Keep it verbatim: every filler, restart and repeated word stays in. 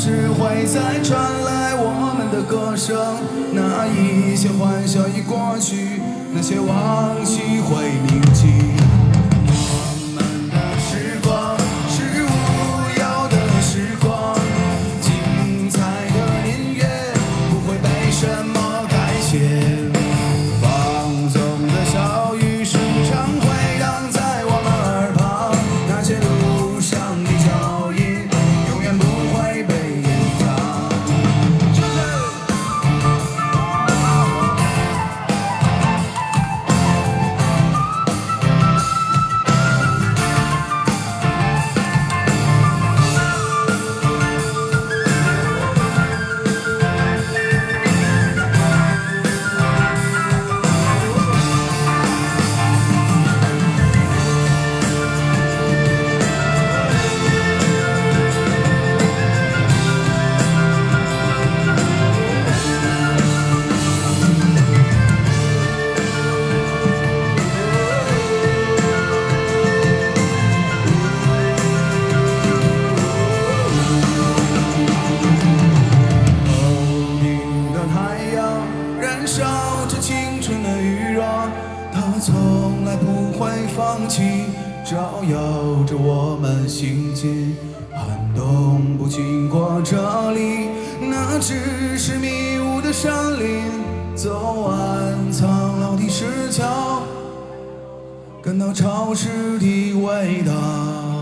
时会再传来我们的歌声，那一些欢笑已过去，那些往昔会铭记。我们的时光是无忧的时光，精彩的音乐不会被什么改写。放纵的小雨时常回荡在我们耳旁，那些路上的脚印永远不会被掩藏。烧着青春的余热，它从来不会放弃，照耀着我们行进。寒冬不经过这里，那只是迷雾的山林。走完苍老的石桥，感到潮湿的味道。